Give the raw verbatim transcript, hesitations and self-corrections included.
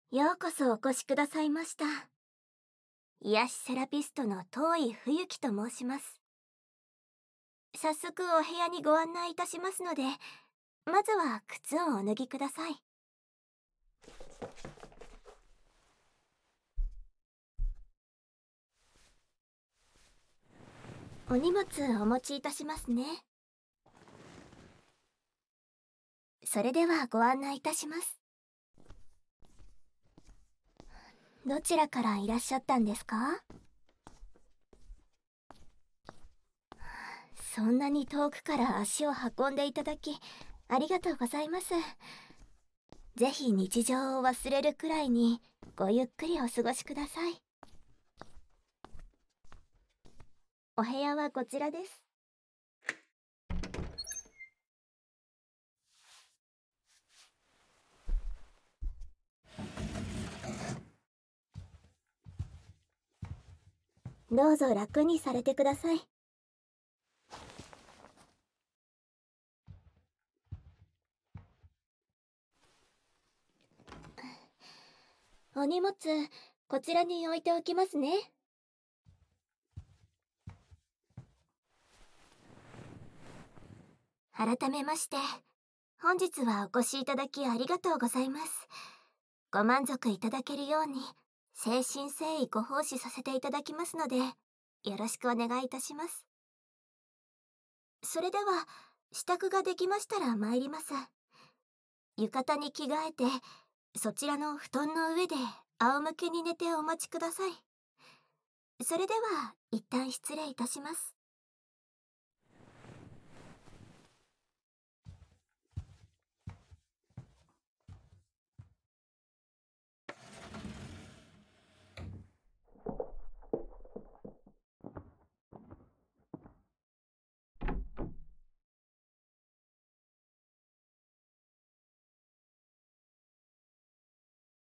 ようこそお越しくださいました。癒しセラピストの遠井冬樹と申します。早速お部屋にご案内いたしますので、まずは靴をお脱ぎください。お荷物お持ちいたしますね。それではご案内いたします。どちらからいらっしゃったんですか？そんなに遠くから足を運んでいただきありがとうございます。ぜひ日常を忘れるくらいにごゆっくりお過ごしください。お部屋はこちらです。どうぞ楽にされてください。お荷物こちらに置いておきますね。改めまして本日はお越しいただきありがとうございます。ご満足いただけるように誠心誠意ご奉仕させていただきますので、よろしくお願いいたします。それでは支度ができましたら参ります。浴衣に着替えてそちらの布団の上で仰向けに寝てお待ちください。それでは一旦失礼いたします。